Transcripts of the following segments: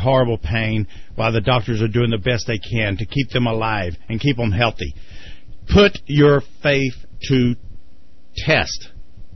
horrible pain while the doctors are doing the best they can to keep them alive and keep them healthy. Put your faith to test.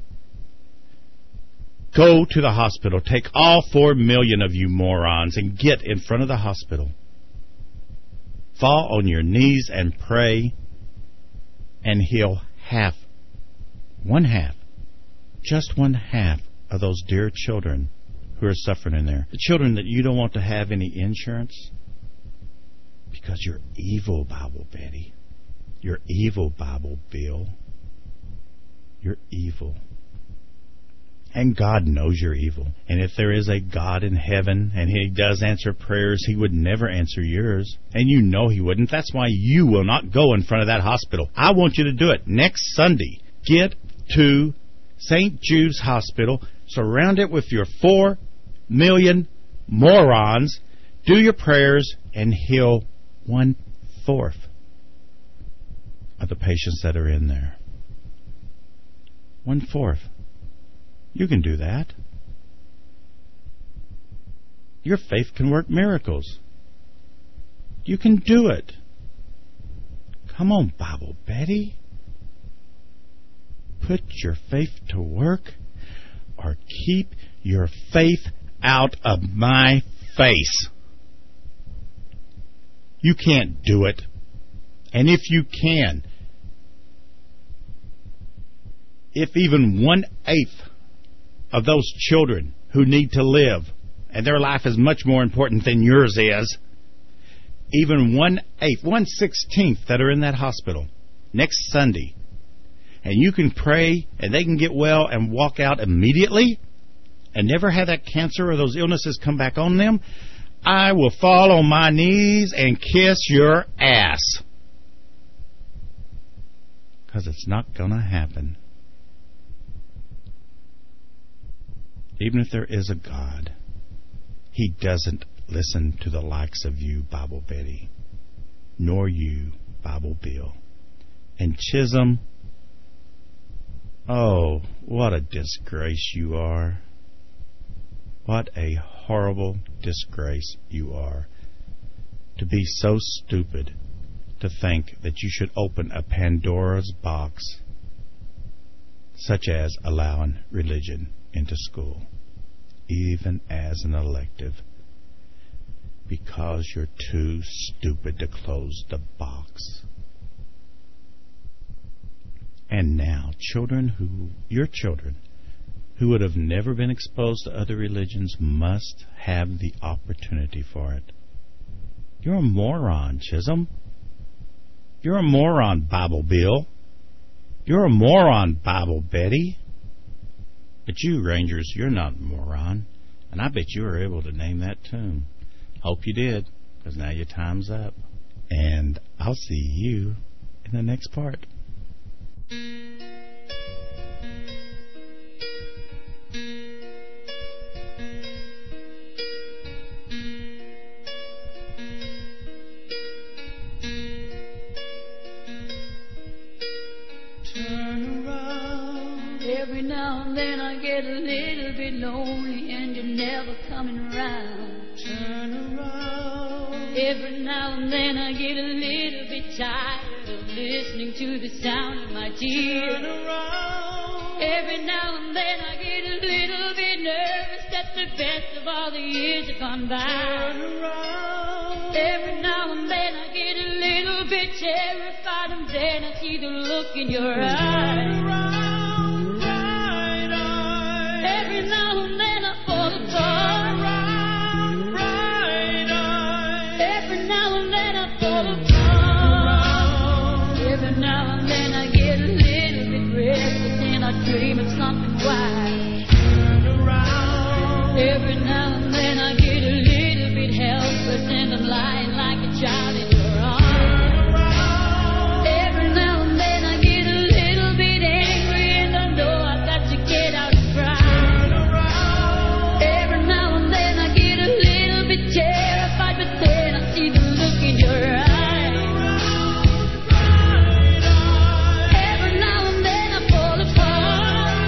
Go to the hospital. Take all 4 million of you morons and get in front of the hospital. Fall on your knees and pray and heal one half, just one half of those dear children who are suffering in there. The children that you don't want to have any insurance because you're evil, Bible Betty. You're evil, Bible Bill. You're evil. And God knows you're evil. And if there is a God in heaven and He does answer prayers, He would never answer yours. And you know He wouldn't. That's why you will not go in front of that hospital. I want you to do it next Sunday. Get to St. Jude's Hospital. Surround it with your 4 million morons. Do your prayers and heal 1/4 of the patients that are in there. 1/4. You can do that. Your faith can work miracles. You can do it. Come on, Bible Betty. Put your faith to work or keep your faith out of my face. You can't do it. And if you can, if even 1/8 of those children who need to live, and their life is much more important than yours is, even 1/8, 1/16 that are in that hospital next Sunday, and you can pray and they can get well and walk out immediately and never have that cancer or those illnesses come back on them, I will fall on my knees and kiss your ass. Because it's not going to happen. Even if there is a God, He doesn't listen to the likes of you, Bible Betty, nor you, Bible Bill. And Chisholm, oh, what a disgrace you are. What a horrible disgrace you are. To be so stupid to think that you should open a Pandora's box, such as allowing religion into school, even as an elective, because you're too stupid to close the box. And now, your children who would have never been exposed to other religions must have the opportunity for it. You're a moron, Chisholm. You're a moron, Bible Bill. You're a moron, Bible Betty. But you, Rangers, you're not a moron. And I bet you were able to name that tune. Hope you did, because now your time's up. And I'll see you in the next part. Every now and then I get a little bit lonely and you're never coming around. Turn around. Every now and then I get a little bit tired of listening to the sound of my tears. Turn around. Every now and then I get a little bit nervous that the best of all the years have gone by. Turn around. Every now and then I get a little bit terrified and then I see the look in your eyes. Turn around. Every now and then I fall apart. Every now and then I fall apart. Every now and then I get a little bit restless and I dream of something wild. Every now and then I get a little bit helpless and I'm lying like a child in your arms. Every now and then I get a little bit angry and I know I've got to get out and cry. Terrified, but then I see the look in your eyes. Every now and then I fall apart.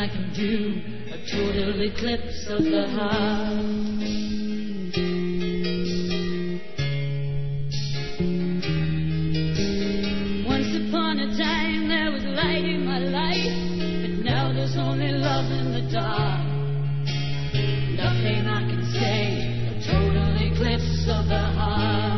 I can do, a total eclipse of the heart. Once upon a time there was light in my life, but now there's only love in the dark. Nothing I can say, a total eclipse of the heart.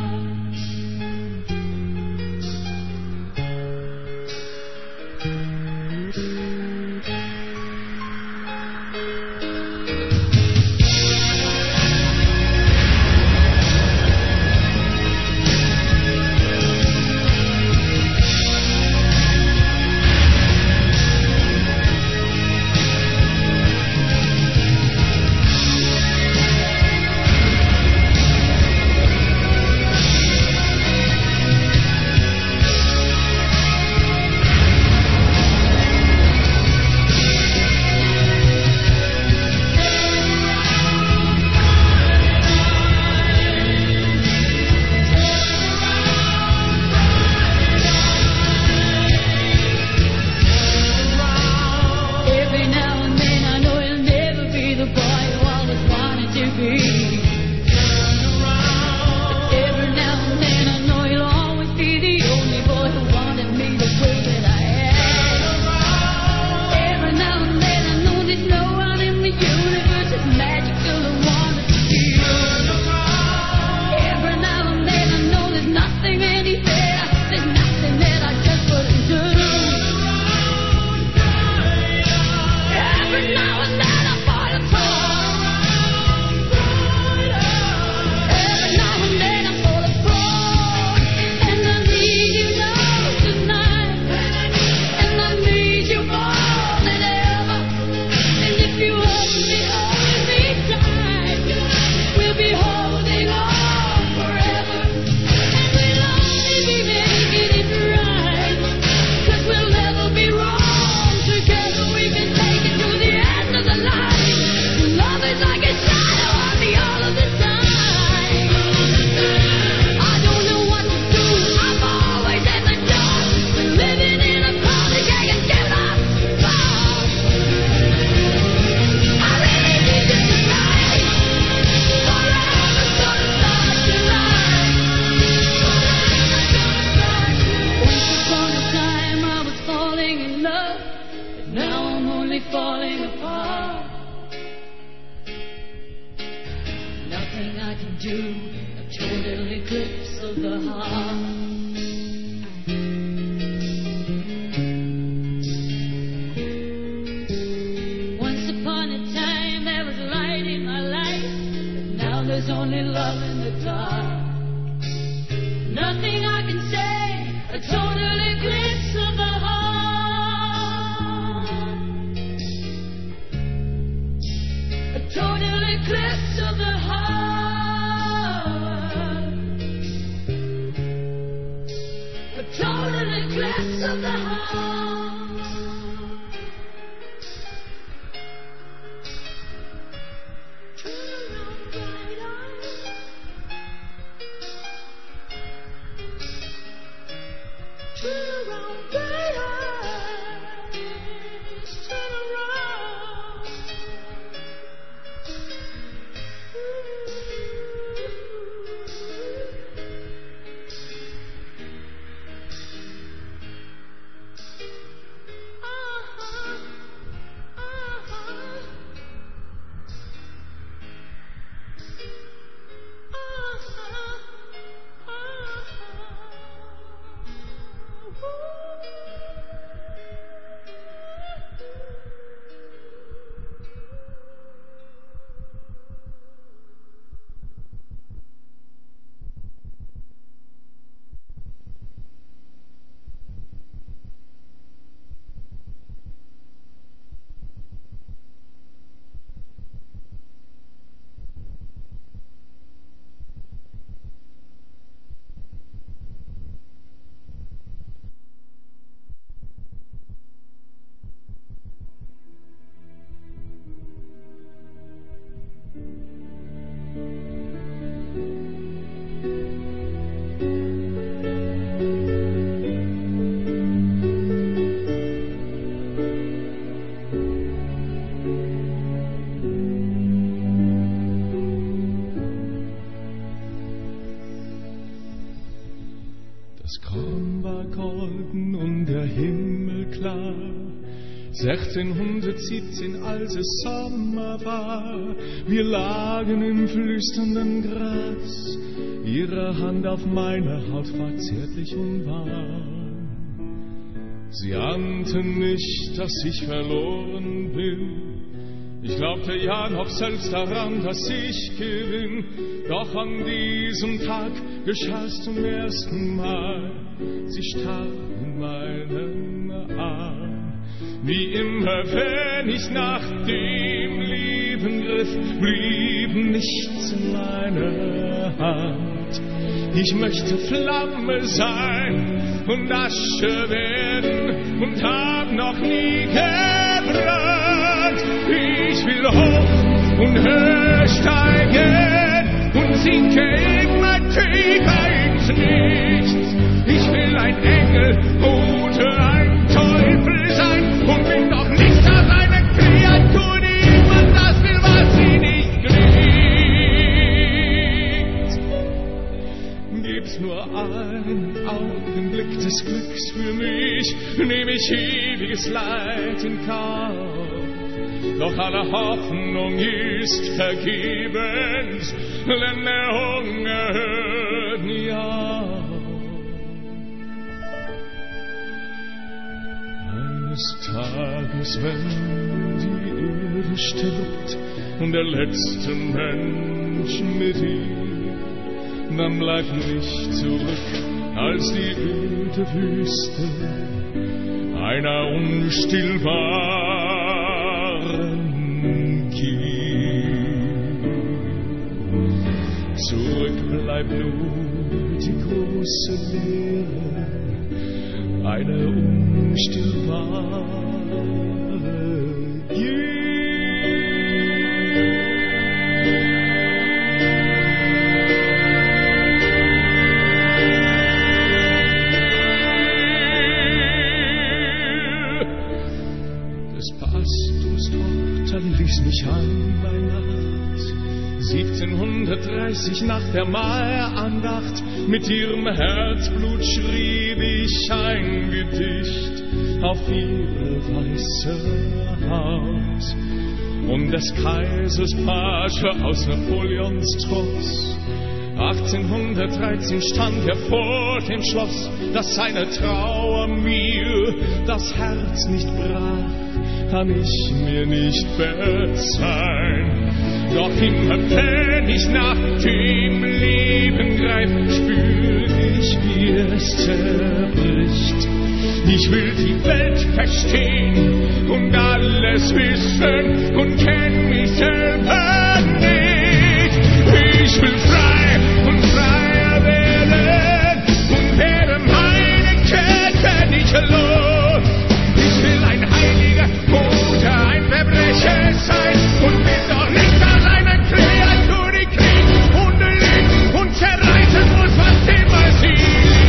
Das Korn war golden und der Himmel klar. 1617, als es Sommer war, wir lagen im flüsternden Gras. Ihre Hand auf meiner Haut war zärtlich und warm. Sie ahnten nicht, dass ich verloren bin. Ich glaubte ja noch selbst daran, dass ich gewinn. Doch an diesem Tag geschah's zum ersten Mal. Sie starb in meinen Arm. Wie immer, wenn ich nach dem Leben griff, blieb nichts in meiner Hand. Ich möchte Flamme sein und Asche werden und hab noch nie gebrannt. Ich will hoch und höher steigen und sinke immer tiefer ins Nichts. Ich will ein Engel oder ein Teufel sein und bin doch nicht als eine Kreatur, die immer das will, was sie nicht kriegt. Gibt's nur einen Augenblick des Glücks für mich, nehm ich ewiges Leid in Kauf. Doch alle Hoffnung ist vergebens, denn der Hunger hört nie auf. Eines Tages, wenn die Erde stirbt und der letzte Mensch mit ihr, dann bleibt nicht zurück als die öde Wüste einer unstillbaren Gier. Zurück bleibt nur die große Leere einer unstillbaren Gier. Ließ mich an bei Nacht, 1730 nach der Maiandacht, mit ihrem Herzblut schrieb ich ein Gedicht auf ihre weiße Haut. Und des Kaisers Page aus Napoleons Tross, 1813 stand er vor dem Schloss, dass seine Trauer mir das Herz nicht brach, kann ich mir nicht verzeihen. Doch immer wenn ich nach dem Leben greif, spür ich, wie es zerbricht. Ich will die Welt verstehen und alles wissen und kenn mich selber nicht. Ich will frei und freier werden und werde meine Ketten nicht los. Ich will ein Heiliger oder ein Verbrecher sein und bin doch nicht als eine Kreatur, die kriegt und lebt und zerreißen muss, was immer sie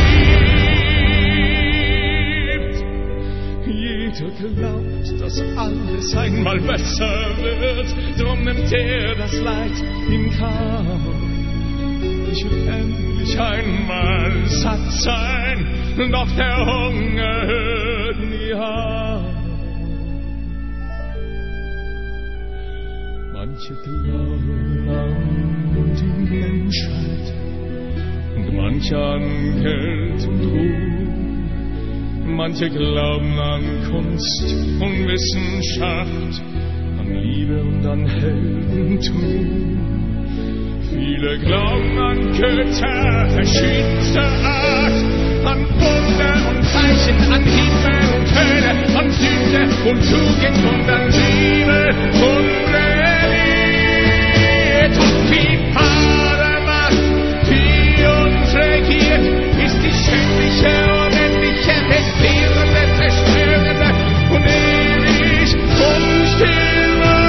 liebt. Jeder glaubt, dass alles einmal besser wird, drum nimmt er das Leid in Kauf. Ich will endlich einmal satt sein, doch der Hunger hört nie auf. Manche glauben an die Menschheit und manche an Geld und Ruhm. Manche glauben an Kunst und Wissenschaft, an Liebe und an Heldentum. Viele glauben an Götter verschiedenster Art, an Wunder und Zeichen, an Himmel und Hölle, an Sünde und Tugend und an Liebe und Religion. Doch wie Vater macht, wie uns regiert, ist die schändliche, unendliche, verzehrende, zerstörende und ewig unstillbar.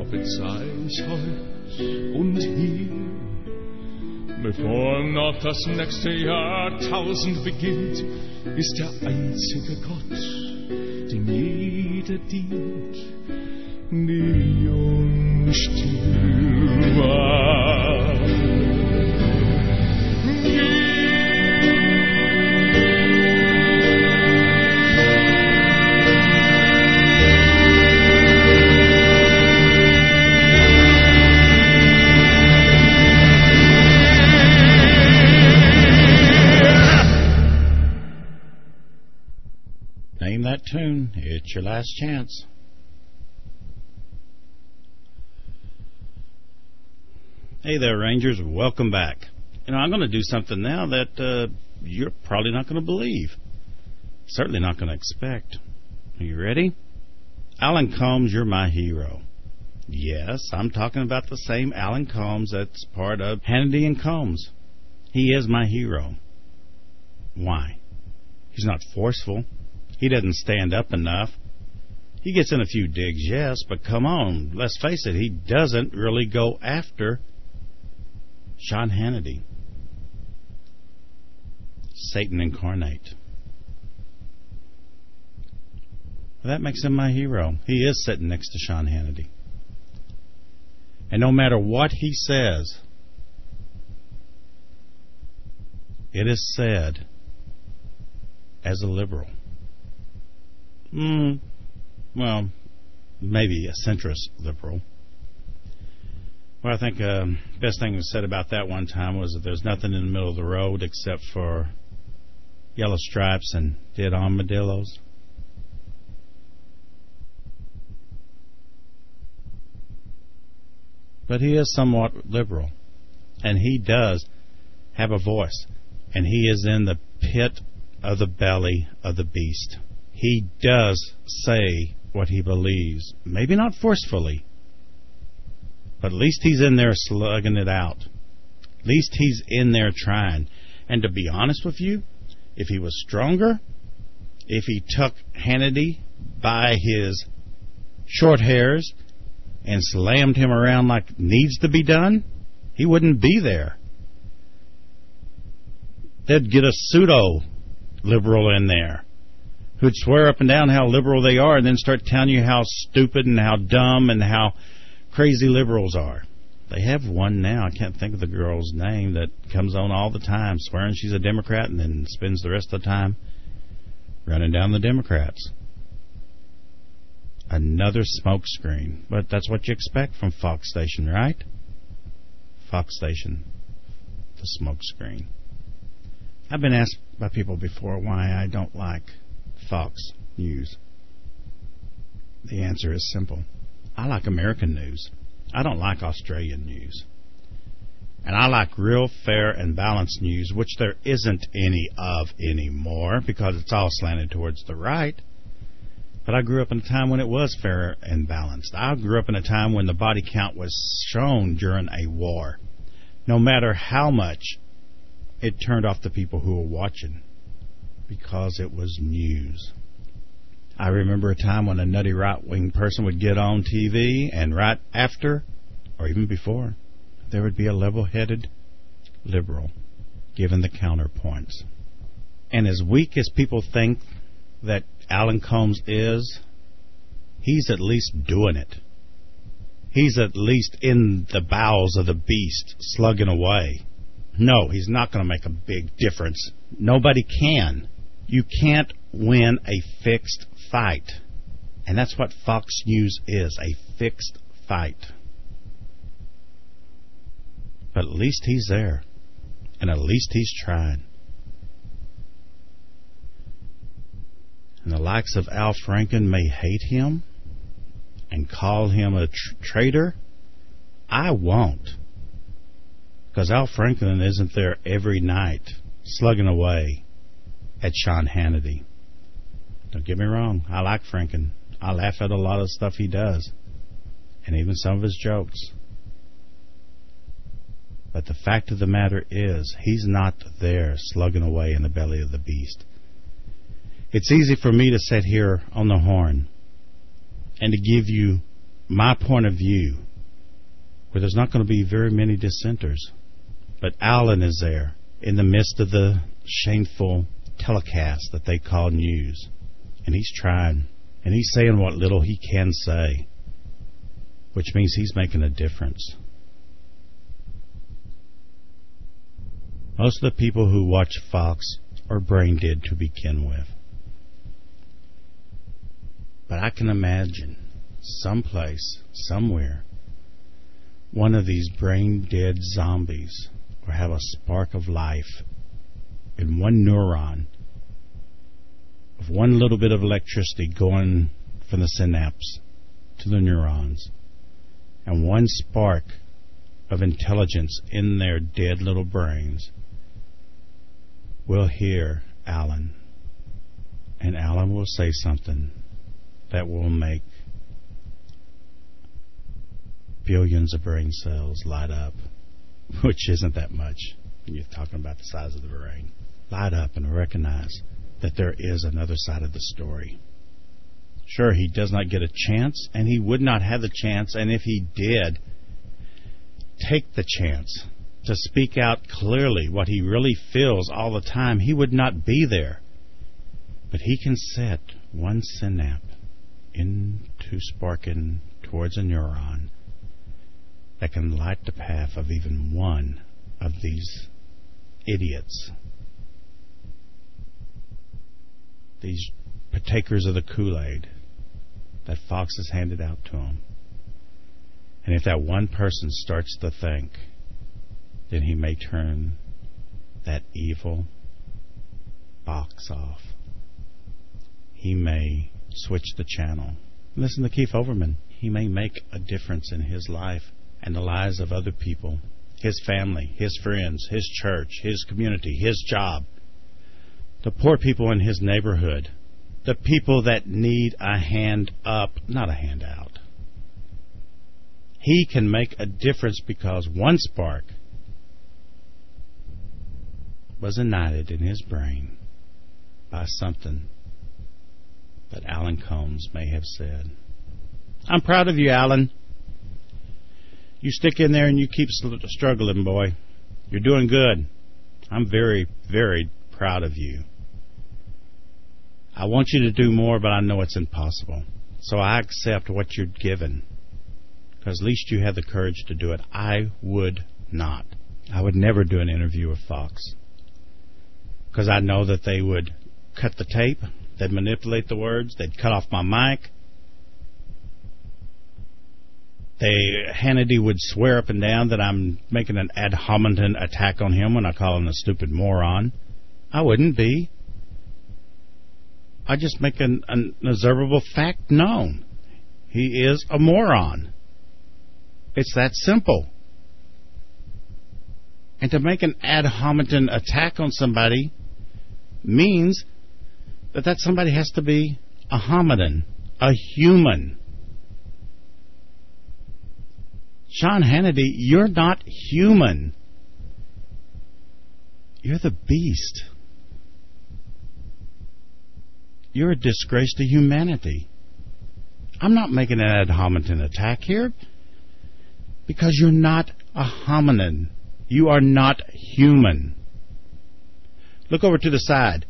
prophezei ich heut und hier, bevor noch das nächste Jahrtausend beginnt, ist der einzige Gott, dem jeder dient, die jung still war. Name that tune. It's your last chance. Hey there, Rangers. Welcome back. You know, I'm going to do something now that you're probably not going to believe. Certainly not going to expect. Are you ready? Alan Colmes, you're my hero. Yes, I'm talking about the same Alan Colmes that's part of Hannity and Colmes. He is my hero. Why? He's not forceful. He doesn't stand up enough. He gets in a few digs, yes, but come on, let's face it, he doesn't really go after Sean Hannity. Satan incarnate. Well, that makes him my hero. He is sitting next to Sean Hannity. And no matter what he says, it is said as a liberal. Well, maybe a centrist liberal. Well, I think best thing was said about that one time was that there's nothing in the middle of the road except for yellow stripes and dead armadillos. But he is somewhat liberal, and he does have a voice, and he is in the pit of the belly of the beast. He does say what he believes. Maybe not forcefully, but at least he's in there slugging it out. At least he's in there trying. And to be honest with you, if he was stronger, if he took Hannity by his short hairs and slammed him around like needs to be done, he wouldn't be there. They'd get a pseudo-liberal in there who'd swear up and down how liberal they are and then start telling you how stupid and how dumb and how crazy liberals are. They have one now. I can't think of the girl's name that comes on all the time swearing she's a Democrat and then spends the rest of the time running down the Democrats. Another smokescreen. But that's what you expect from Fox Station, right? Fox Station. The smokescreen. I've been asked by people before why I don't like Fox News. The answer is simple. I like American news. I don't like Australian news. And I like real, fair, and balanced news, which there isn't any of anymore because it's all slanted towards the right. But I grew up in a time when it was fair and balanced. I grew up in a time when the body count was shown during a war. No matter how much it turned off the people who were watching because it was news. I remember a time when a nutty right-wing person would get on TV and right after, or even before, there would be a level-headed liberal giving the counterpoints. And as weak as people think that Alan Colmes is, he's at least doing it. He's at least in the bowels of the beast, slugging away. No, he's not going to make a big difference. Nobody can. You can't win a fixed fight. And that's what Fox News is, a fixed fight. But at least he's there. And at least he's trying. And the likes of Al Franken may hate him and call him a traitor. I won't. Because Al Franken isn't there every night slugging away at Sean Hannity. Don't get me wrong. I like Franken. I laugh at a lot of stuff he does. And even some of his jokes. But the fact of the matter is, he's not there slugging away in the belly of the beast. It's easy for me to sit here on the horn and to give you my point of view, where there's not going to be very many dissenters. But Alan is there in the midst of the shameful telecast that they call news. And he's trying. And he's saying what little he can say, which means he's making a difference. Most of the people who watch Fox are brain dead to begin with. But I can imagine someplace, somewhere, one of these brain dead zombies will have a spark of life in one neuron, of one little bit of electricity going from the synapse to the neurons, and one spark of intelligence in their dead little brains will hear Alan, and Alan will say something that will make billions of brain cells light up, which isn't that much when you're talking about the size of the brain. Light up and recognize that there is another side of the story. Sure, he does not get a chance, and he would not have the chance, and if he did, take the chance to speak out clearly what he really feels all the time, he would not be there. But he can set one synapse into sparking towards a neuron that can light the path of even one of these idiots, these partakers of the Kool-Aid that Fox has handed out to him. And if that one person starts to think, then he may turn that evil box off. He may switch the channel. Listen to Keith Olbermann. He may make a difference in his life and the lives of other people, his family, his friends, his church, his community, his job, the poor people in his neighborhood, the people that need a hand up, not a hand out. He can make a difference because one spark was ignited in his brain by something that Alan Colmes may have said. I'm proud of you, Alan. You stick in there and you keep struggling, boy. You're doing good. I'm very, very proud of you. I want you to do more, but I know it's impossible. So I accept what you're given, because at least you have the courage to do it. I would not. I would never do an interview with Fox, because I know that they would cut the tape, they'd manipulate the words, they'd cut off my mic. Hannity would swear up and down that I'm making an ad hominem attack on him when I call him a stupid moron. I wouldn't be. I just make an observable fact known. He is a moron. It's that simple. And to make an ad hominem attack on somebody means that somebody has to be a hominin, a human. Sean Hannity, you're not human. You're the beast. You're a disgrace to humanity. I'm not making an ad hominem attack here, because you're not a hominin. You are not human. Look over to the side.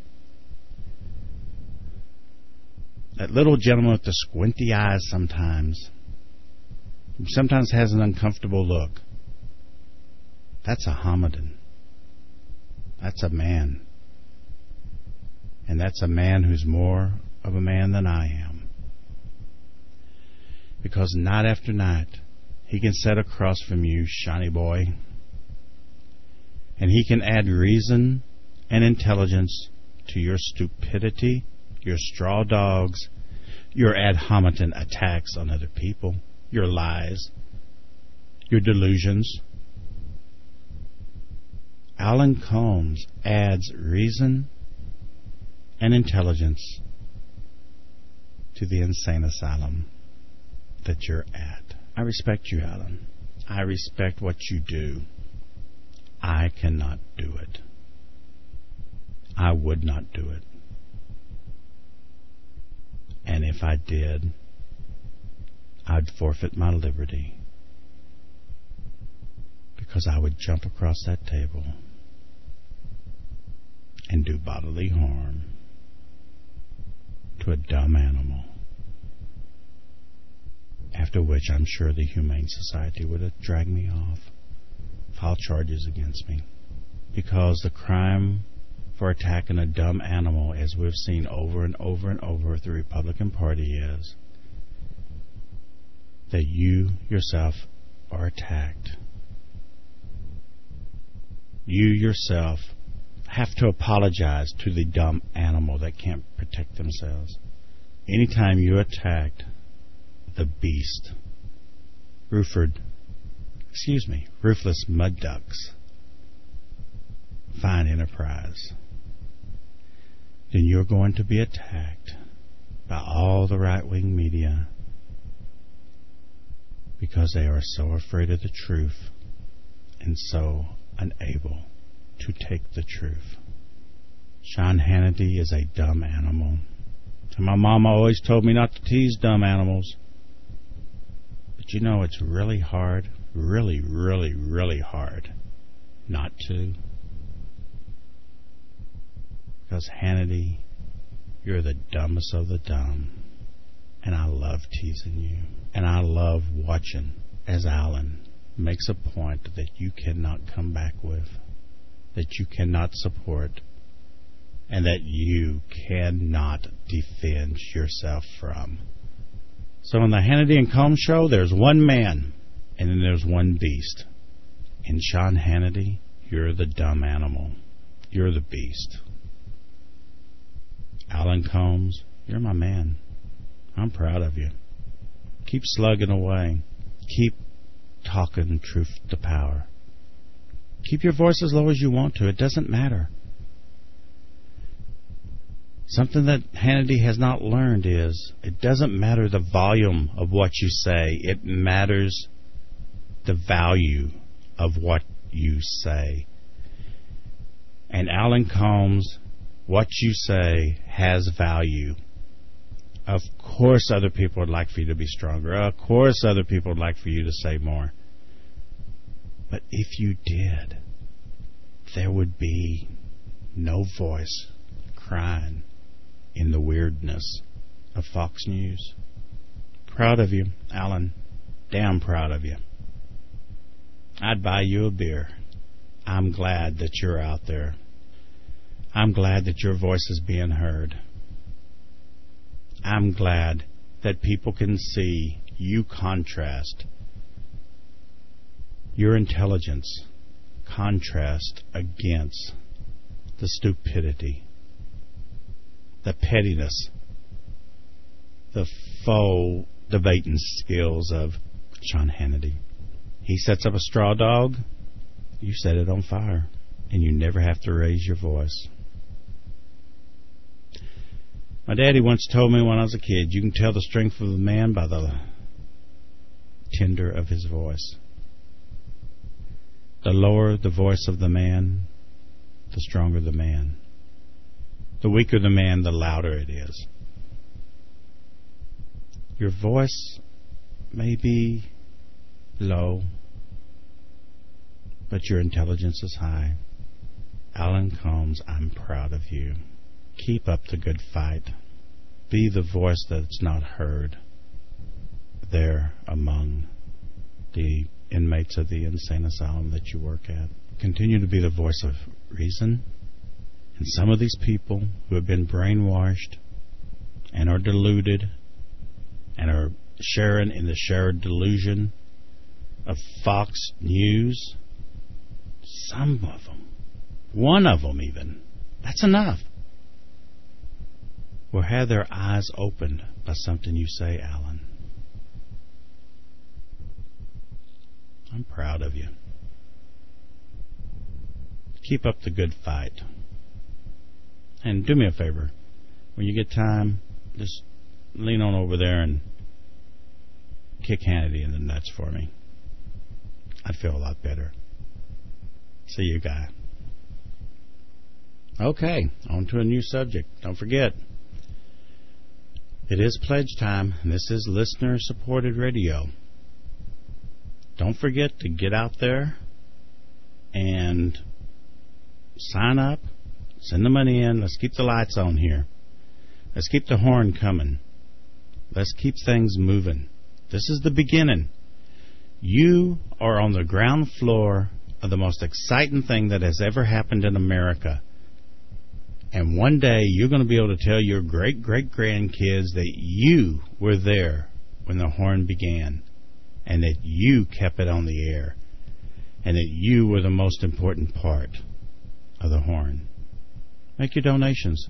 That little gentleman with the squinty eyes sometimes has an uncomfortable look. That's a hominin. That's a man. And that's a man who's more of a man than I am. Because night after night, he can sit across from you, shiny boy, and he can add reason and intelligence to your stupidity, your straw dogs, your ad hominem attacks on other people, your lies, your delusions. Alan Colmes adds reason and intelligence to the insane asylum that you're at. I respect you, Alan. I respect what you do. I cannot do it. I would not do it. And if I did, I'd forfeit my liberty, because I would jump across that table and do bodily harm to a dumb animal, after which I'm sure the Humane Society would have dragged me off, filed charges against me, because the crime for attacking a dumb animal, as we've seen over and over and over with the Republican Party, is that you yourself are attacked. You yourself have to apologize to the dumb animal that can't protect themselves. Anytime you attacked the beast, Ruthless Mud Ducks, Fine Enterprise, then you're going to be attacked by all the right-wing media, because they are so afraid of the truth and so unable to take the truth. Sean Hannity is a dumb animal. And my mama always told me not to tease dumb animals. But you know, it's really hard, really, really, really hard not to. Because Hannity, you're the dumbest of the dumb. And I love teasing you. And I love watching as Alan makes a point that you cannot come back with, that you cannot support, and that you cannot defend yourself from. So on the Hannity and Combs show, there's one man, and then there's one beast. And Sean Hannity, you're the dumb animal. You're the beast. Alan Combs, you're my man. I'm proud of you. Keep slugging away. Keep talking truth to power. Keep your voice as low as you want to. It doesn't matter. Something that Hannity has not learned is it doesn't matter the volume of what you say. It matters the value of what you say. And Alan Combs, what you say has value. Of course other people would like for you to be stronger. Of course other people would like for you to say more. But if you did, there would be no voice crying in the weirdness of Fox News. Proud of you, Alan. Damn proud of you. I'd buy you a beer. I'm glad that you're out there. I'm glad that your voice is being heard. I'm glad that people can see you contrast your intelligence, contrast against the stupidity, the pettiness, the faux debating skills of Sean Hannity. He sets up a straw dog, you set it on fire, and you never have to raise your voice. My daddy once told me when I was a kid, you can tell the strength of a man by the timbre of his voice. The lower the voice of the man, the stronger the man. The weaker the man, the louder it is. Your voice may be low, but your intelligence is high. Alan Combs, I'm proud of you. Keep up the good fight. Be the voice that's not heard there among the inmates of the insane asylum that you work at. Continue to be the voice of reason. And some of these people who have been brainwashed and are deluded and are sharing in the shared delusion of Fox News, some of them, one of them even, that's enough, will have their eyes opened by something you say, Alan. I'm proud of you. Keep up the good fight. And do me a favor. When you get time, just lean on over there and kick Hannity in the nuts for me. I'd feel a lot better. See you, guy. Okay, on to a new subject. Don't forget, It is pledge time, and this is listener-supported radio. Don't forget to get out there and sign up, send the money in. Let's keep the lights on here. Let's keep the horn coming. Let's keep things moving. This is the beginning. You are on the ground floor of the most exciting thing that has ever happened in America. And one day you're going to be able to tell your great-great-grandkids that you were there when the horn began, and that you kept it on the air, and that you were the most important part of the horn. Make your donations.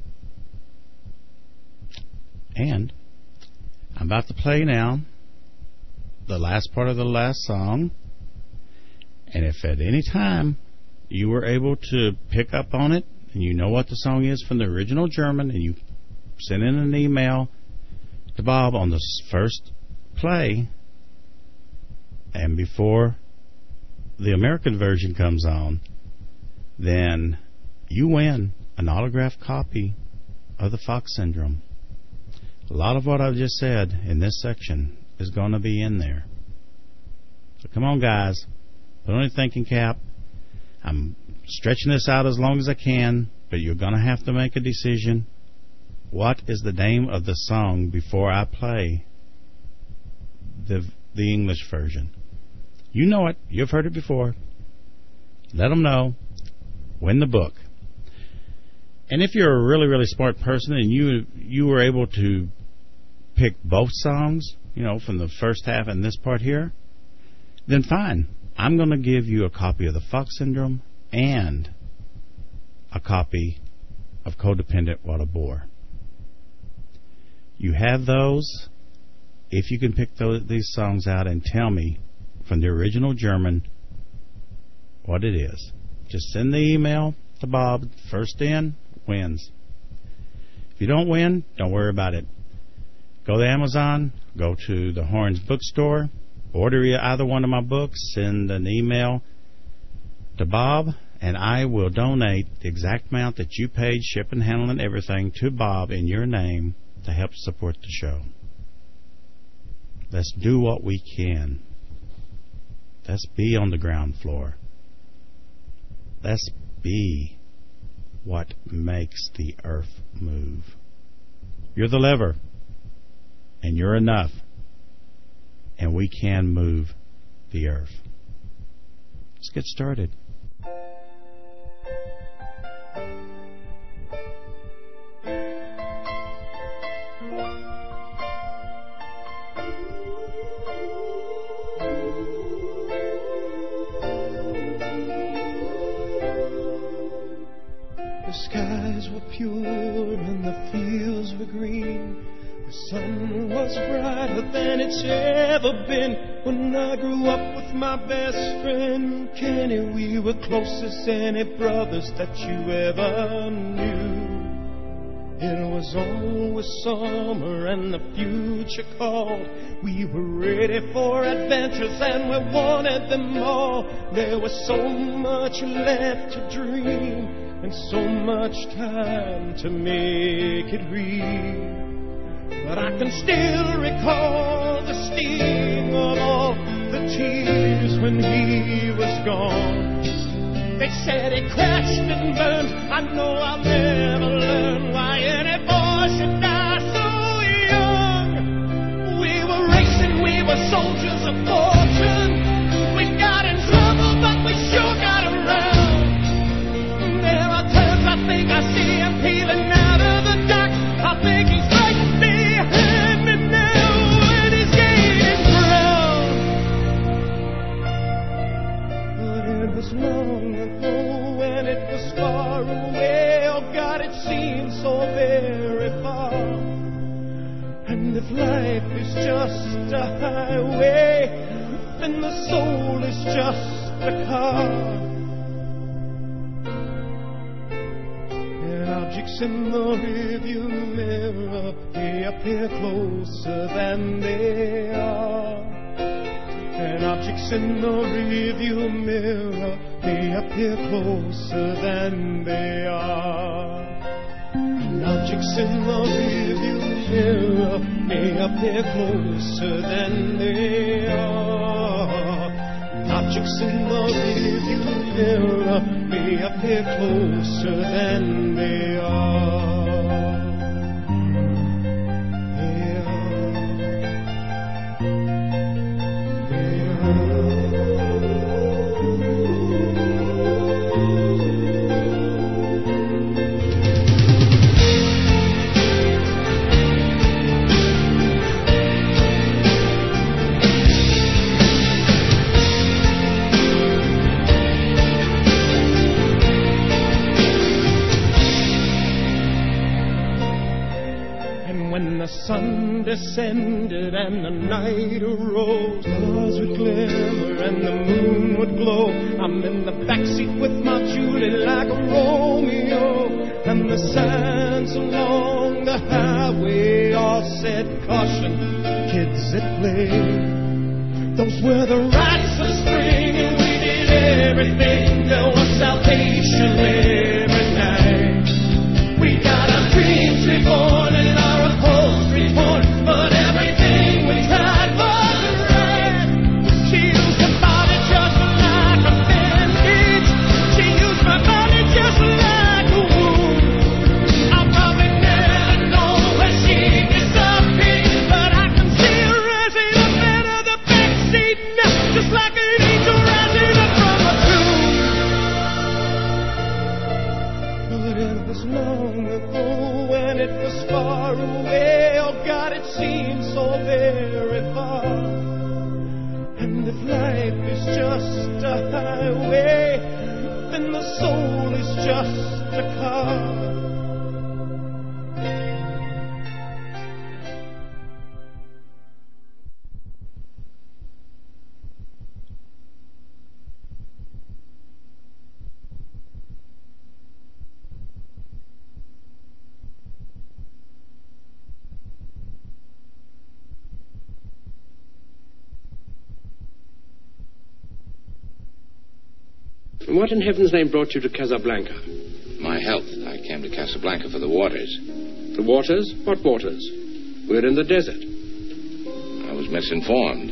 And I'm about to play now the last part of the last song, and if at any time you were able to pick up on it, and you know what the song is from the original German, and you send in an email to Bob on the first play, and before the American version comes on, then you win an autographed copy of the Fox Syndrome. A lot of what I've just said in this section is going to be in there. So come on, guys. Put on your thinking cap. I'm stretching this out as long as I can, but you're going to have to make a decision. What is the name of the song before I play the English version? You know it. You've heard it before. Let them know. Win the book. And if you're a really, really smart person and you were able to pick both songs, from the first half and this part here, then fine. I'm going to give you a copy of the Fox Syndrome and a copy of Codependent What a Bore. You have those. If you can pick these songs out and tell me from the original German what it is, just send the email to Bob. First in wins. If you don't win, don't worry about it. Go to Amazon, go to the Horns bookstore, order either one of my books, send an email to Bob, and I will donate the exact amount that you paid, shipping, handling, everything, to Bob in your name to help support the show. Let's do what we can. Let's be on the ground floor. Let's be what makes the earth move. You're the lever, and you're enough, and we can move the earth. Let's get started. The skies were pure and the fields were green. The sun was brighter than it's ever been. When I grew up with my best friend Kenny, we were close as any brothers that you ever knew. It was always summer and the future called. We were ready for adventures and we wanted them all. There was so much left to dream and so much time to make it real. But I can still recall the sting of all the tears when he was gone. They said he crashed and burned. I know I'll never learn why any boy should die so young. We were racing, we were soldiers of fortune. We got in trouble, but we sure got around. There are times I think I see him peeling out of the dark. I think he's right behind me now, and he's gaining ground. But it was long ago, and it was far away. Oh God, it seems so very far. And if life is just a highway, then the soul is just a car. Objects in the rearview mirror, they appear closer than they are. And objects in the rearview mirror, they appear closer than they are. And Objects in the rearview mirror may appear closer than they are. Objects in the rearview mirror may appear closer than they are. The sun descended and the night arose. Stars would glimmer and the moon would glow. I'm in the backseat with my Julie like a Romeo, and the signs along the highway all said caution, kids at play. Those were the rites of spring and we did everything. There was salvation every night. We got our dreams reborn and our upholstery torn, but everything we tried was right. She used her body just like a bandage. She used my body just like a wound. I'll probably never know where she disappeared, but I can see her rising up out of the backseat now, just like an angel rising up from a tomb. But it was long ago when it was far away. Oh God, it seems so very far. And if life is just a highway, then the soul is just a car. What in heaven's name brought you to Casablanca? My health. I came to Casablanca for the waters. The waters? What waters? We're in the desert. I was misinformed.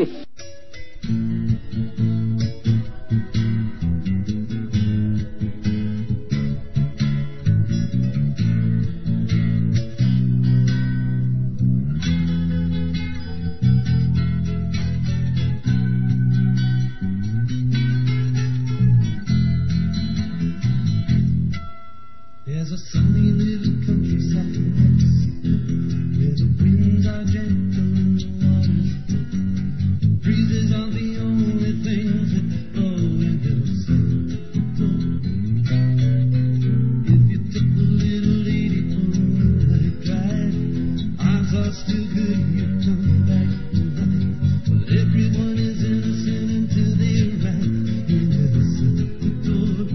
There's a sunny little countryside where the winds are gentle and the water's blue. Breezes are the only things that blow in your soul. If you took the little lady on a moonlight drive, odds are still good you'd come back tonight. But everyone is innocent until they're right into the sun door.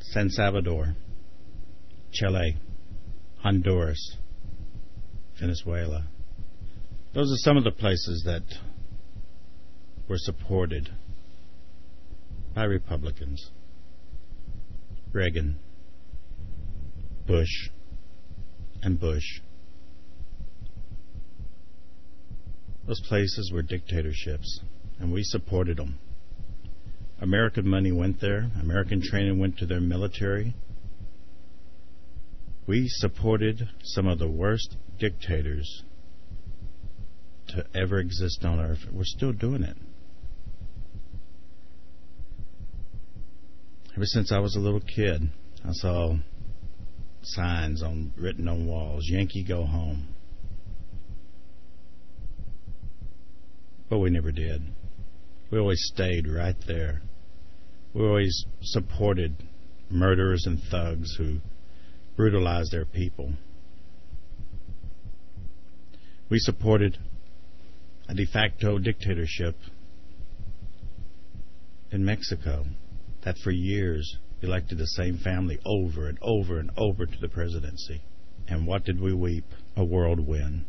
San Salvador, Chile, Honduras, Venezuela. Those are some of the places that were supported by Republicans. Reagan, Bush, and Bush. Those places were dictatorships, and we supported them. American money went there. American training went to their military. We supported some of the worst dictators to ever exist on earth. We're still doing it. Ever since I was a little kid, I saw signs written on walls, "Yankee, go home." But we never did. We always stayed right there. We always supported murderers and thugs who brutalized their people. We supported a de facto dictatorship in Mexico that for years elected the same family over and over and over to the presidency. And what did we weep? A whirlwind.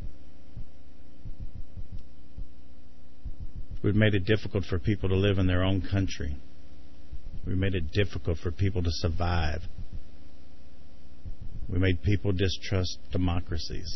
We've made it difficult for people to live in their own country. We made it difficult for people to survive. We made people distrust democracies.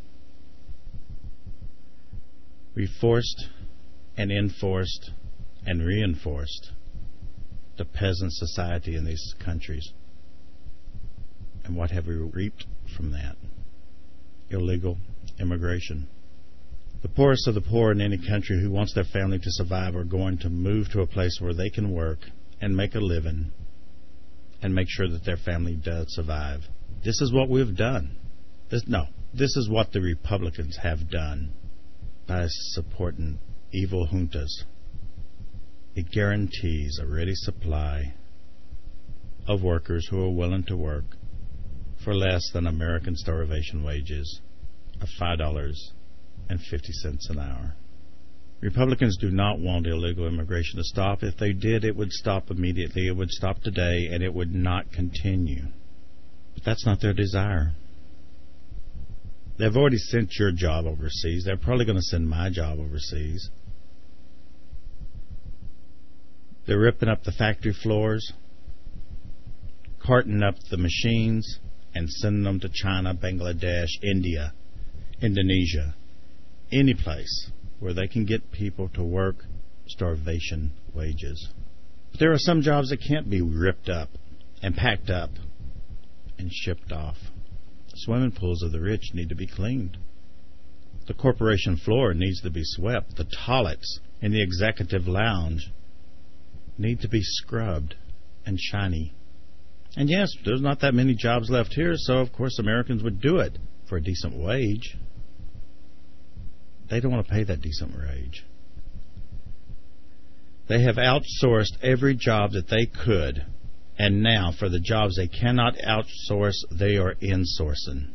We forced and enforced and reinforced the peasant society in these countries. And what have we reaped from that? Illegal immigration. The poorest of the poor in any country who wants their family to survive are going to move to a place where they can work and make a living and make sure that their family does survive. This is what we've done. This is what the Republicans have done by supporting evil juntas. It guarantees a ready supply of workers who are willing to work for less than American starvation wages of $5.50 an hour. Republicans do not want illegal immigration to stop. If they did, it would stop immediately. It would stop today, and it would not continue. But that's not their desire. They've already sent your job overseas. They're probably going to send my job overseas. They're ripping up the factory floors, carting up the machines, and sending them to China, Bangladesh, India, Indonesia, any place where they can get people to work starvation wages. But there are some jobs that can't be ripped up and packed up and shipped off. Swimming pools of the rich need to be cleaned. The corporation floor needs to be swept. The toilets in the executive lounge need to be scrubbed and shiny. And yes, there's not that many jobs left here, so of course Americans would do it for a decent wage. They don't want to pay that decent wage. They have outsourced every job that they could, and now for the jobs they cannot outsource, they are insourcing.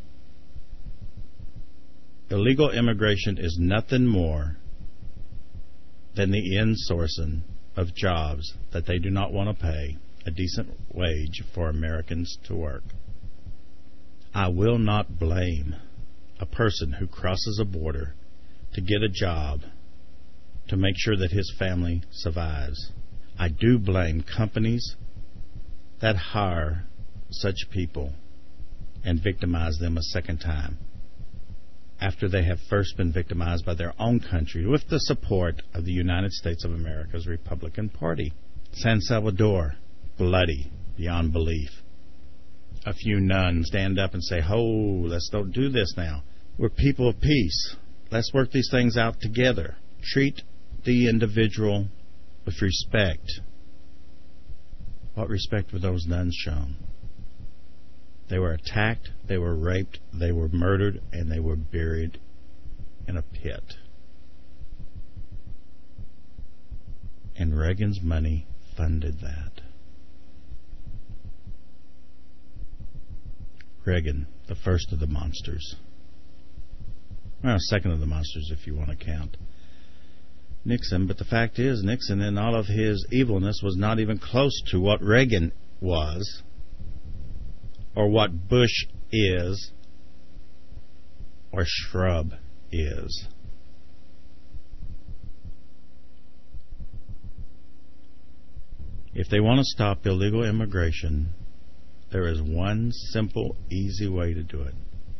Illegal immigration is nothing more than the insourcing of jobs that they do not want to pay a decent wage for Americans to work. I will not blame a person who crosses a border to get a job to make sure that his family survives. I do blame companies that hire such people and victimize them a second time after they have first been victimized by their own country with the support of the United States of America's Republican Party. San Salvador, bloody beyond belief. A few nuns stand up and say, let's don't do this now. We're people of peace. Let's work these things out together. Treat the individual with respect. What respect were those nuns shown? They were attacked, they were raped, they were murdered, and they were buried in a pit. And Reagan's money funded that. Reagan, the first of the monsters. Well, second of the monsters if you want to count Nixon, but the fact is Nixon in all of his evilness was not even close to what Reagan was or what bush is or shrub is. If they want to stop illegal immigration, there is one simple, easy way to do it.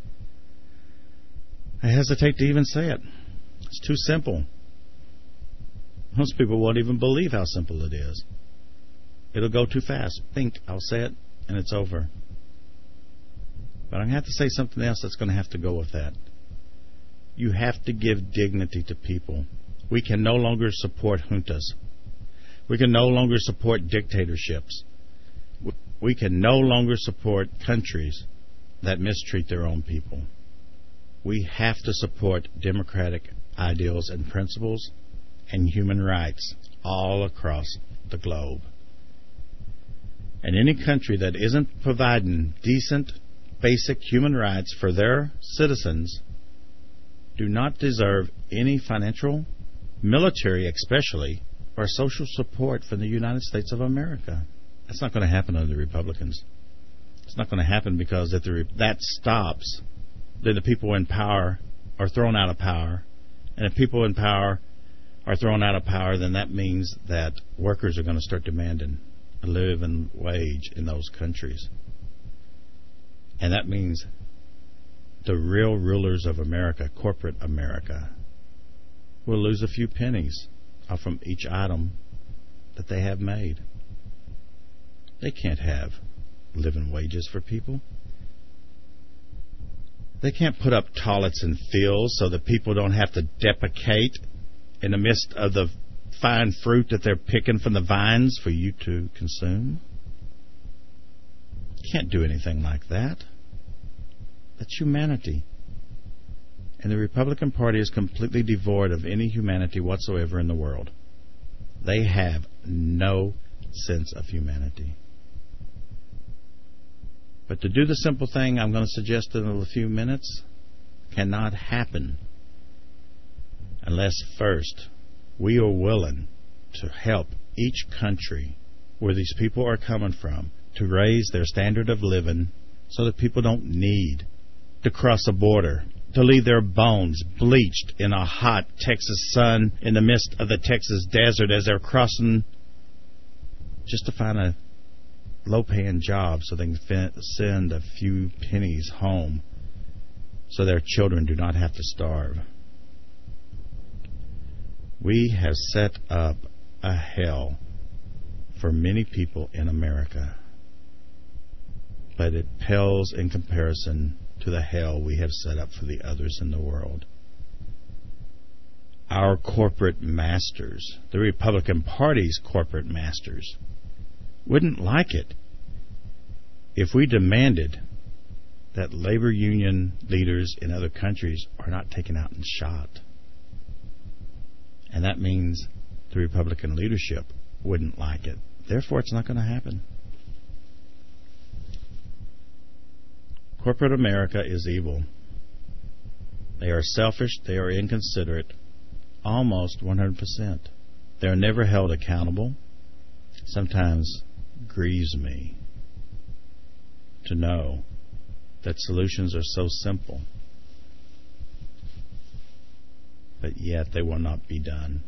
I hesitate to even say it. It's too simple. Most people won't even believe how simple it is. It'll go too fast. Think, I'll say it, and it's over. But I'm going to have to say something else that's going to have to go with that. You have to give dignity to people. We can no longer support juntas. We can no longer support dictatorships. We can no longer support countries that mistreat their own people. We have to support democratic ideals and principles and human rights all across the globe. And any country that isn't providing decent, basic human rights for their citizens do not deserve any financial, military especially, or social support from the United States of America. That's not going to happen under the Republicans. It's not going to happen because if that stops, then the people in power are thrown out of power. And if people in power are thrown out of power, then that means that workers are going to start demanding a living wage in those countries. And that means the real rulers of America, corporate America, will lose a few pennies from each item that they have made. They can't have living wages for people. They can't put up toilets in fields so that people don't have to defecate in the midst of the fine fruit that they're picking from the vines for you to consume. Can't do anything like that. That's humanity. And the Republican Party is completely devoid of any humanity whatsoever in the world. They have no sense of humanity. But to do the simple thing I'm going to suggest in a few minutes cannot happen unless first we are willing to help each country where these people are coming from to raise their standard of living so that people don't need to cross a border, to leave their bones bleached in a hot Texas sun in the midst of the Texas desert as they're crossing just to find a low-paying job so they can send a few pennies home so their children do not have to starve. We have set up a hell for many people in America, but it pales in comparison to the hell we have set up for the others in the world. Our corporate masters, the Republican Party's corporate masters, wouldn't like it if we demanded that labor union leaders in other countries are not taken out and shot. And that means the Republican leadership wouldn't like it. Therefore, it's not going to happen. Corporate America is evil. They are selfish. They are inconsiderate. Almost 100%. They are never held accountable. Sometimes grieves me to know that solutions are so simple, but yet they will not be done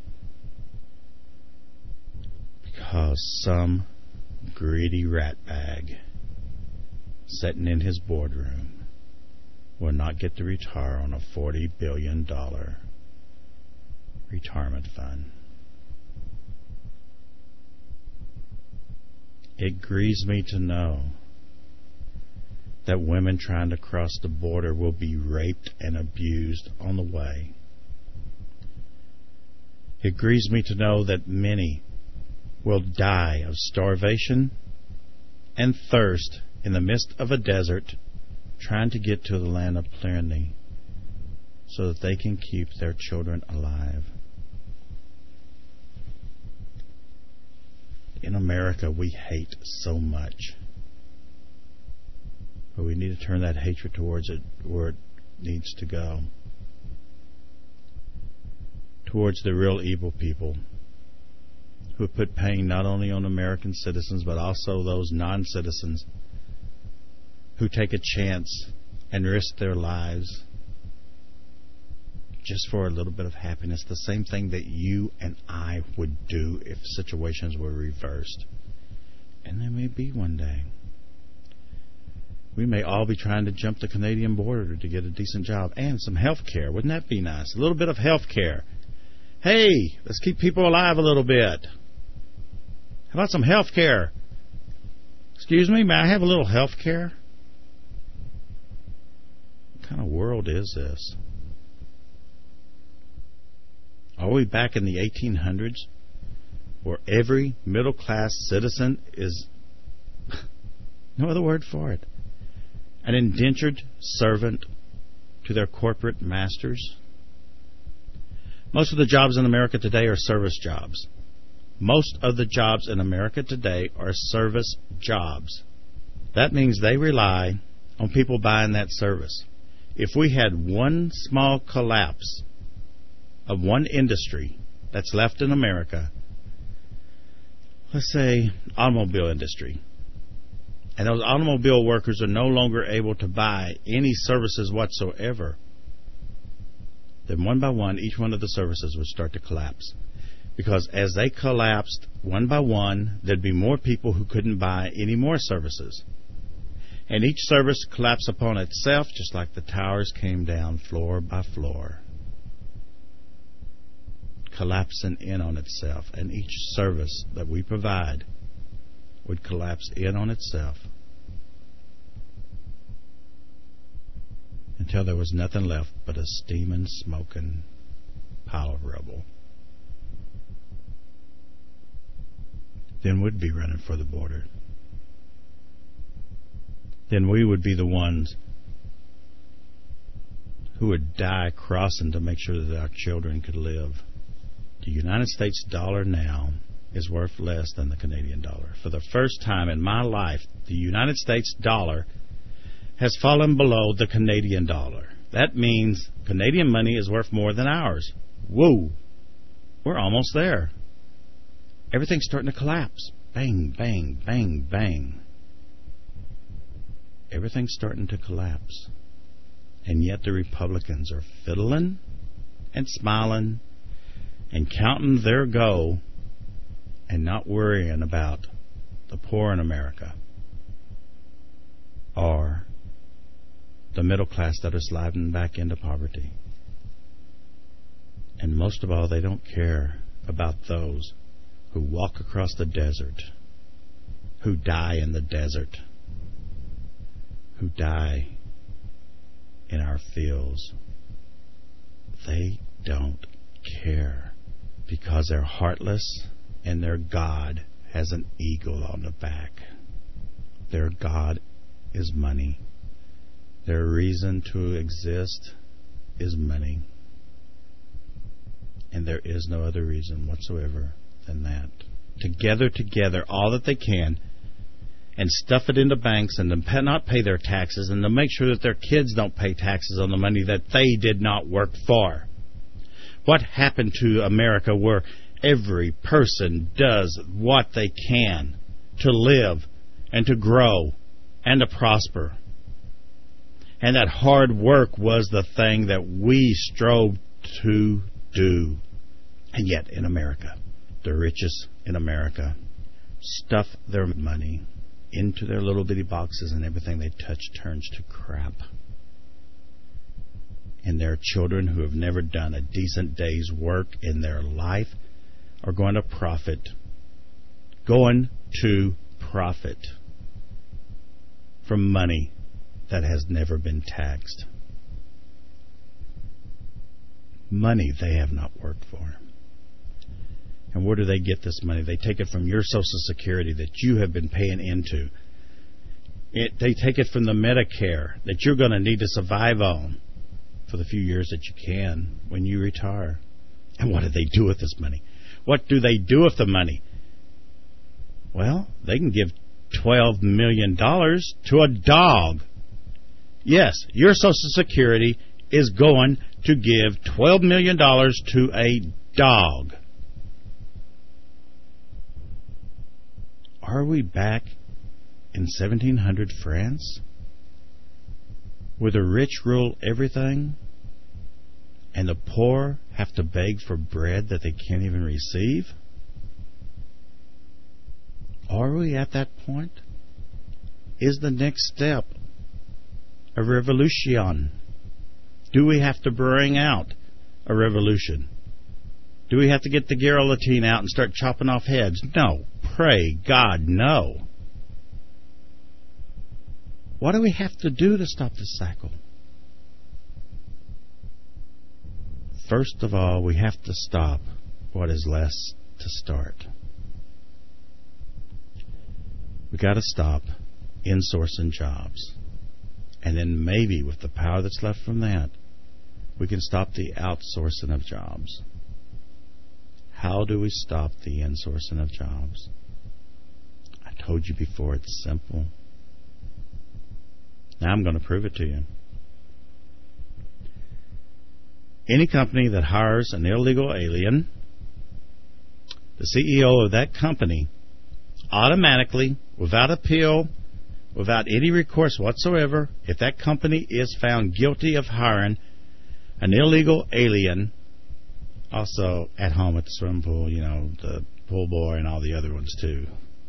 because some greedy ratbag sitting in his boardroom will not get to retire on a $40 billion retirement fund. It grieves me to know that women trying to cross the border will be raped and abused on the way. It grieves me to know that many will die of starvation and thirst in the midst of a desert trying to get to the land of plenty so that they can keep their children alive. In America, we hate so much. But we need to turn that hatred towards it where it needs to go. Towards the real evil people who have put pain not only on American citizens but also those non-citizens who take a chance and risk their lives just for a little bit of happiness, the same thing that you and I would do if situations were reversed. And there may be one day. We may all be trying to jump the Canadian border to get a decent job and some health care. Wouldn't that be nice? A little bit of health care. Hey, let's keep people alive a little bit. How about some health care? Excuse me, may I have a little health care? What kind of world is this? Are we back in the 1800s where every middle-class citizen is, no other word for it, an indentured servant to their corporate masters? Most of the jobs in America today are service jobs. Most of the jobs in America today are service jobs. That means they rely on people buying that service. If we had one small collapse of one industry that's left in America, let's say automobile industry, and those automobile workers are no longer able to buy any services whatsoever, then one by one, each one of the services would start to collapse. Because as they collapsed one by one, there'd be more people who couldn't buy any more services. And each service collapsed upon itself, just like the towers came down floor by floor, collapsing in on itself. And each service that we provide would collapse in on itself until there was nothing left but a steaming, smoking pile of rubble. Then we'd be running for the border. Then we would be the ones who would die crossing to make sure that our children could live. The United States dollar now is worth less than the Canadian dollar. For the first time in my life, the United States dollar has fallen below the Canadian dollar. That means Canadian money is worth more than ours. Whoa! We're almost there. Everything's starting to collapse. Bang, bang, bang, bang. Everything's starting to collapse. And yet the Republicans are fiddling and smiling and counting their go and not worrying about the poor in America or the middle class that are sliding back into poverty. And most of all, they don't care about those who walk across the desert, who die in the desert, who die in our fields. They don't care because they're heartless and their God has an eagle on the back. Their God is money. Their reason to exist is money. And there is no other reason whatsoever than that. To gather together all that they can and stuff it into banks and to not pay their taxes and to make sure that their kids don't pay taxes on the money that they did not work for. What happened to America where every person does what they can to live and to grow and to prosper? And that hard work was the thing that we strove to do. And yet in America, the richest in America stuff their money into their little bitty boxes, and everything they touch turns to crap. And their children who have never done a decent day's work in their life are going to profit. Going to profit from money that has never been taxed. Money they have not worked for. And where do they get this money? They take it from your Social Security that you have been paying into. They take it from the Medicare that you're going to need to survive on for the few years that you can when you retire. And what do they do with this money? What do they do with the money? Well, they can give $12 million to a dog. Yes, your Social Security is going to give $12 million to a dog. Are we back in 1700 France, where the rich rule everything and the poor have to beg for bread that they can't even receive? Are we at that point? Is the next step a revolution? Do we have to bring out a revolution? Do we have to get the guillotine out and start chopping off heads? No. Pray God, no. What do we have to do to stop this cycle? First of all, we have to stop what is less to start. We got to stop insourcing jobs. And then maybe with the power that's left from that, we can stop the outsourcing of jobs. How do we stop the insourcing of jobs? I told you before, it's simple. Now I'm going to prove it to you. Any company that hires an illegal alien, the CEO of that company automatically, without appeal, without any recourse whatsoever, if that company is found guilty of hiring an illegal alien, also at home at the swimming pool, you know, the pool boy and all the other ones too.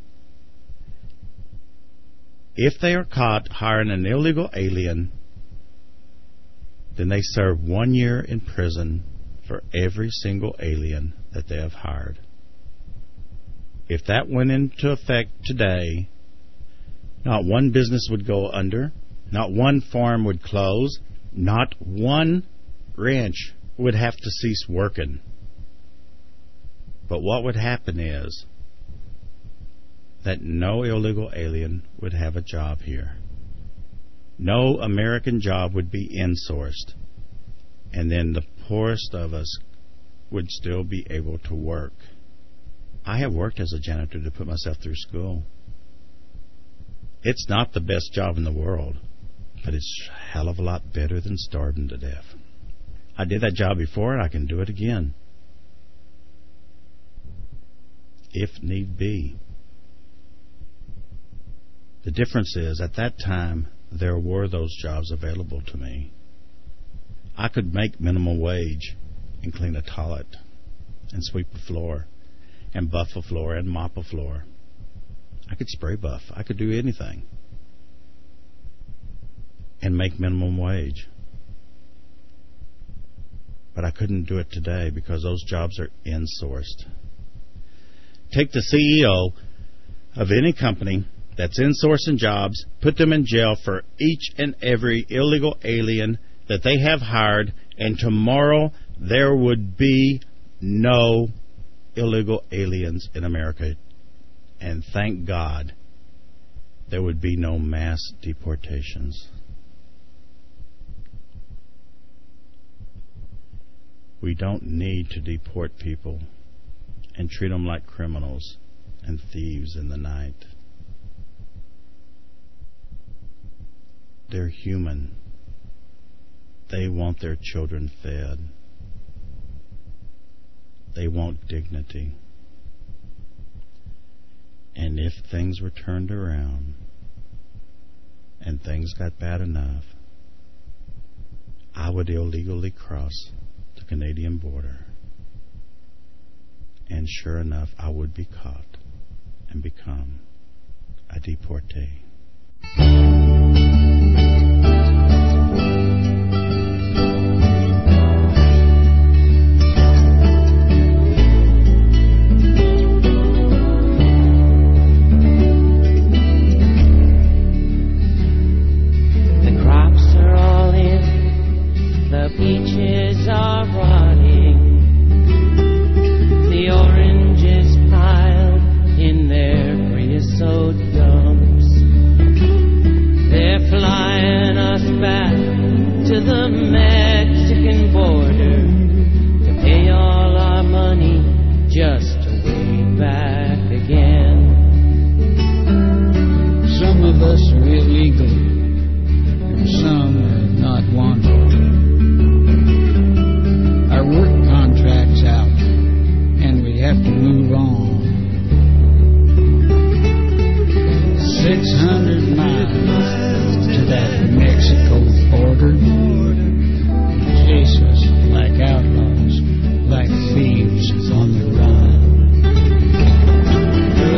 If they are caught hiring an illegal alien, then they serve 1 year in prison for every single alien that they have hired. If that went into effect today, not one business would go under, not one farm would close, not one ranch would have to cease working. But what would happen is that no illegal alien would have a job here. No American job would be insourced. And then the poorest of us would still be able to work. I have worked as a janitor to put myself through school. It's not the best job in the world, but it's a hell of a lot better than starving to death. I did that job before, and I can do it again, if need be. The difference is, at that time, there were those jobs available to me. I could make minimum wage and clean a toilet and sweep a floor and buff a floor and mop a floor. I could spray buff. I could do anything and make minimum wage. But I couldn't do it today because those jobs are insourced. Take the CEO of any company that's insourcing jobs, put them in jail for each and every illegal alien that they have hired, and tomorrow there would be no illegal aliens in America. And thank God there would be no mass deportations. We don't need to deport people and treat them like criminals and thieves in the night. They're human. They want their children fed. They want dignity. And if things were turned around and things got bad enough, I would illegally cross the Canadian border. And sure enough, I would be caught and become a deportee. Peaches are rotting, the oranges piled in their creosote dumps. They're flying us back to the Mexican border to pay all our money just to way back again. Some of us are illegal